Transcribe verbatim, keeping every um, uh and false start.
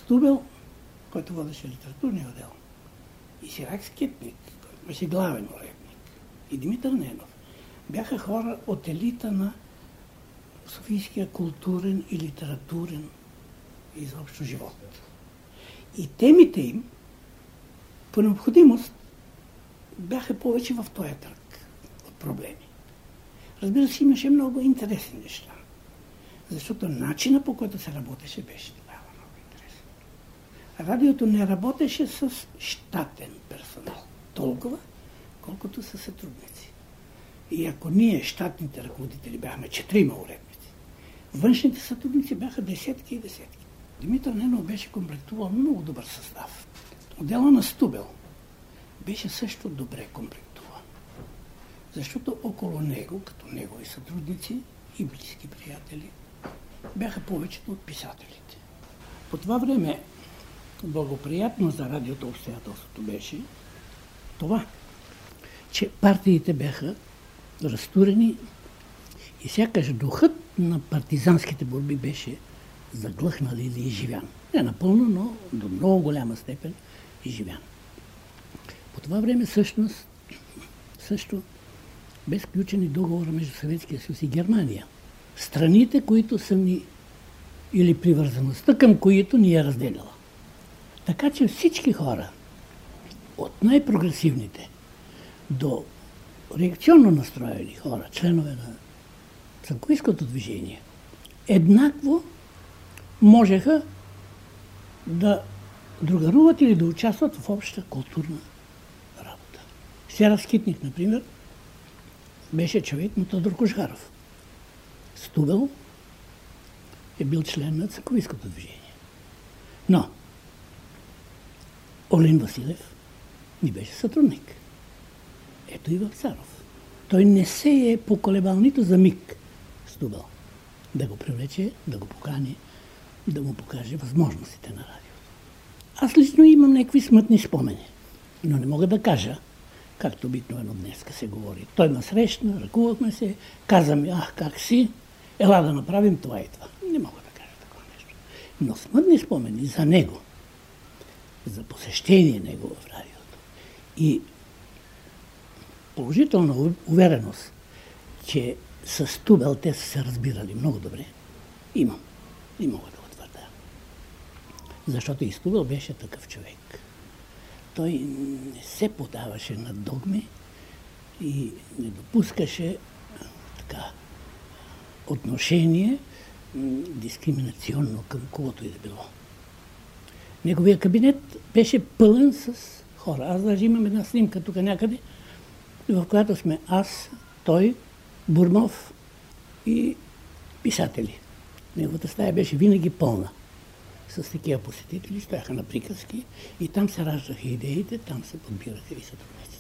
Стубел, който водеше литературния отдел, и Сирак Скитник, който беше главен уредник, и Димитър Ненов, бяха хора от елита на софийския културен и литературен изобщо живот. И темите им, по необходимост, бяха повече в този търг от проблеми. Разбира се, имаше много интересни неща, защото начина, по който се работеше, беше тогава много интересен. Радиото не работеше с щатен персонал, толкова, колкото са сътрудници. И ако ние, щатните ръководители, бяхме четирима уредници, външните сътрудници бяха десетки и десетки. Димитър Ненов беше комплектувал много добър състав. Отдела на Стубел беше също добре комплектуван, защото около него, като негови сътрудници и близки приятели, бяха повечето от писателите. По това време благоприятно за радиото обстоятелството беше това, че партиите бяха разтурени и сякаш духът на партизанските борби беше заглъхнал или изживян. Не напълно, но до много голяма степен изживян. По това време всъщност също бе сключен и договора между Съветския съюз и Германия. Страните, които са ни, или привързаността към които ни е разделяла. Така че всички хора, от най-прогресивните до реакционно настроени хора, членове на църковийското движение, еднакво можеха да другаруват или да участват в обща културна работа. Сирак Скитник, например, беше човек на Тодор Кожгаров. Стубел е бил член на църковийското движение. Но Олин Василев ни беше сътрудник. Ето и Вапцаров. Той не се е поколебал нито за миг Стубел да го привлече, да го покани, да му покаже възможностите на радиото. Аз лично имам някакви смътни спомени, но не мога да кажа, както обикновено днеска се говори. Той ме срещна, ръкувахме се, каза ми, ах, как си, ела да направим това и това. Не мога да кажа такова нещо. Но смътни спомени за него, за посещение него в радиото и положителна увереност, че с Стубел те са се разбирали много добре, имам и мога да го твърда. Защото и Стубел беше такъв човек. Той не се подаваше на догми и не допускаше така отношение дискриминационно към когото и да било. Неговия кабинет беше пълен с хора. Аз даже имам една снимка тук някъде, в която сме аз, той, Бурмов и писатели. Неговата стая беше винаги пълна с такива посетители, стояха на приказки и там се раждаха идеите, там се подбираха и сътрудниците.